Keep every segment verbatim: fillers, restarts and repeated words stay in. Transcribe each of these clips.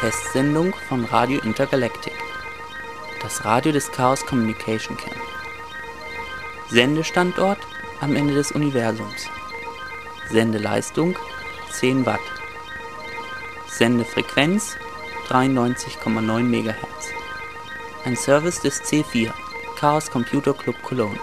Testsendung von Radio Intergalactic, das Radio des Chaos Communication Camp. Sendestandort am Ende des Universums. Sendeleistung zehn Watt. Sendefrequenz dreiundneunzig Komma neun Megahertz. Ein Service des C vier, Chaos Computer Club Cologne.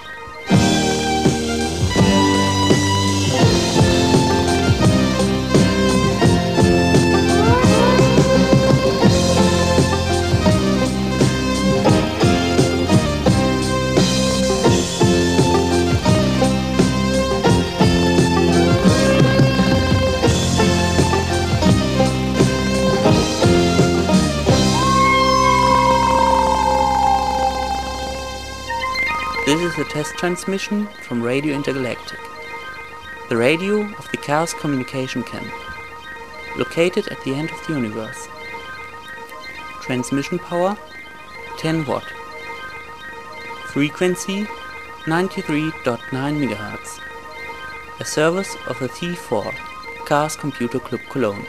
This is a test transmission from Radio Intergalactic, the radio of the Chaos Communication Camp, located at the end of the universe. Transmission power ten watt. Frequency ninety-three point nine megahertz. A service of the C four, Chaos Computer Club Cologne.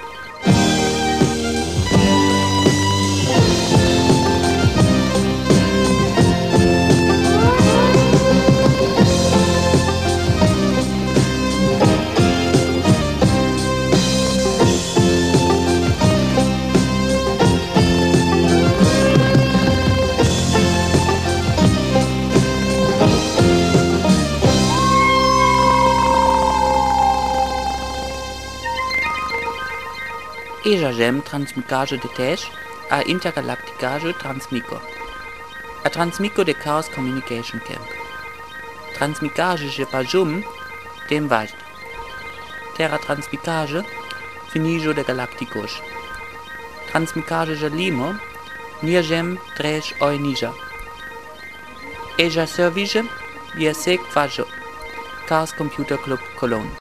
Eja jem transmicage de tesh a intergalacticage transmico. A transmico de Chaos Communication Camp. Transmicage je pajum dem vajt. Terra transmicage finijo de galacticos. Transmicage je limo nir jem tresh oi nija. Eja servige via sec vajo. Chaos Computer Club Cologne.